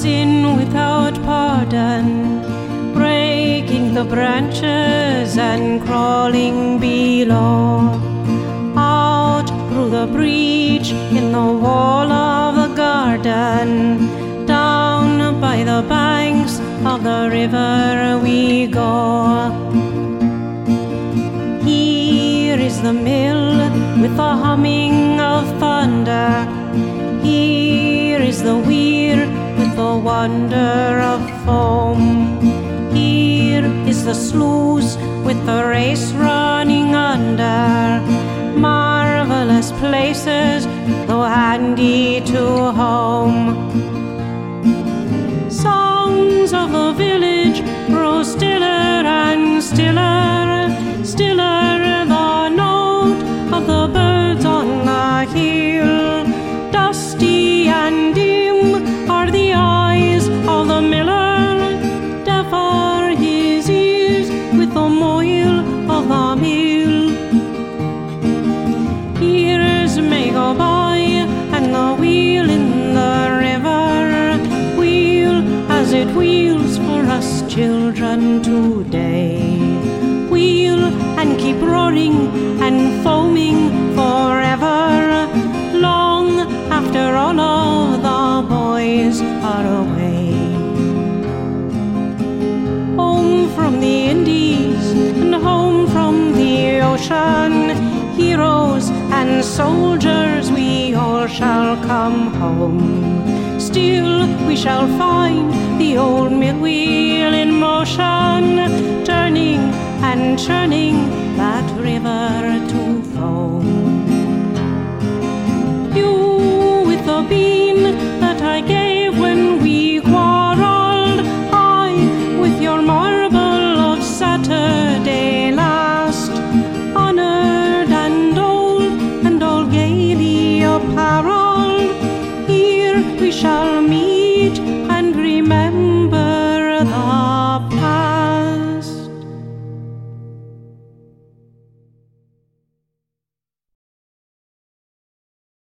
sin without pardon, breaking the branches and crawling below. Out through the breach in the wall of the garden, down by the banks of the river we go. Here is the mill with the humming of thunder. Here is the weir with the wonder of foam. Here is the sluice with the race running under. Marvelous places, though handy to home. Songs of the village grow stiller and stiller, stiller the note of the birds on the hill. Dusty and dim are the eyes of the miller, deaf are his ears with the moil of the mill. Years may go by and the wheel in the river wheel as it wheels for us children today. Wheel and keep roaring and foaming forever, long after all of the boys are away. Home from the Indies and home from the ocean, heroes and soldiers we all shall come home. Still we shall find the old mill wheel in motion, turning and churning that river to foam. You with the bean that I gave when we quarrelled, I with your marble of Saturday last, honoured and all gaily apparelled, here we shall